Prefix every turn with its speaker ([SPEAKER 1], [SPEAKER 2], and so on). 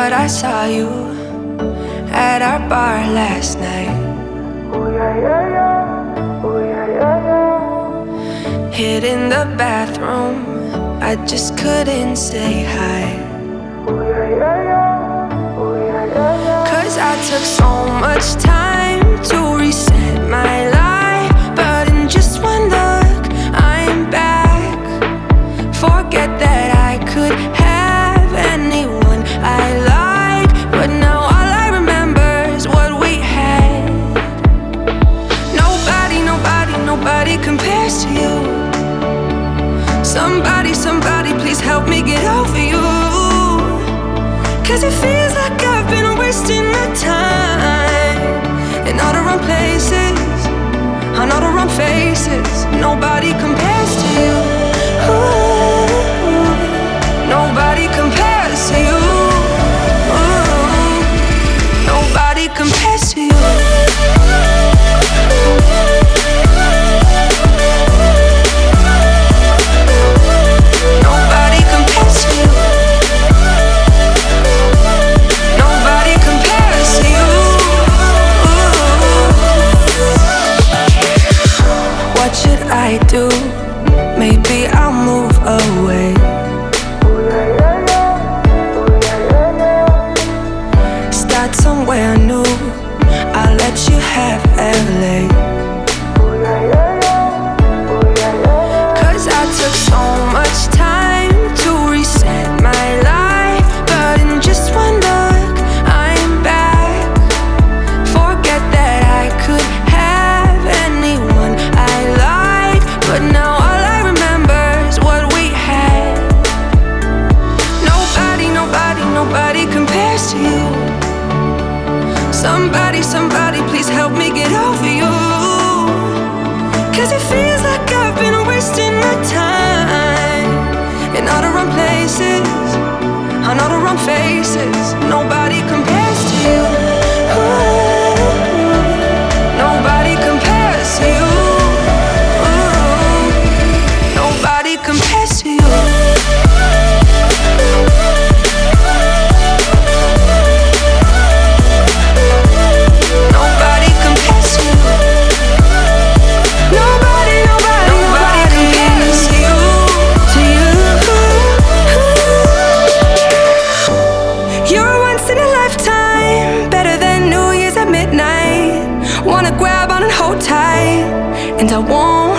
[SPEAKER 1] but I saw you at our bar last night.
[SPEAKER 2] Ooh, yeah, yeah, yeah. Ooh, yeah, yeah, yeah.
[SPEAKER 1] Hid in the bathroom, I just couldn't say hi.
[SPEAKER 2] Ooh, yeah, yeah, yeah. Ooh, yeah, yeah, yeah.
[SPEAKER 1] 'Cause I took so much time to reset my life, but in just one look, I'm back. Forget that I could have anyone I like, but now all I remember is what we had. Nobody, nobody, nobody compares to you. Somebody, somebody, please help me get over you. 'Cause it feels like I've been wasting my time in all the wrong places, on all the wrong faces. Nobody compares to you. Ooh, nobody compares to you. Ooh, nobody compares to you. Nobody compares to you. Nobody compares to you. What should I do? Maybe I'll move away.
[SPEAKER 2] Ooh, yeah, yeah, yeah. Ooh, yeah, yeah, yeah.
[SPEAKER 1] Start somewhere new. I'll let you have LA.
[SPEAKER 2] Ooh, yeah, yeah, yeah. Ooh, yeah, yeah, yeah.
[SPEAKER 1] 'Cause I took so much time to reset my life, but in just one look, I'm back. Forget that I could have anyone I like, but now all I remember is what we had. Nobody, nobody, nobody compares to you. Somebody, somebody, please help me get over you. 'Cause it feels like I've been wasting my time in all the wrong places, on all the wrong faces. Nobody compares to you. Ooh, nobody compares to you. Ooh, nobody compares to you. Nobody compares to you. Nobody, nobody, nobody compares to you. To you. You're once in a lifetime, better than New Year's at midnight. Wanna grab on and hold tight, and I won't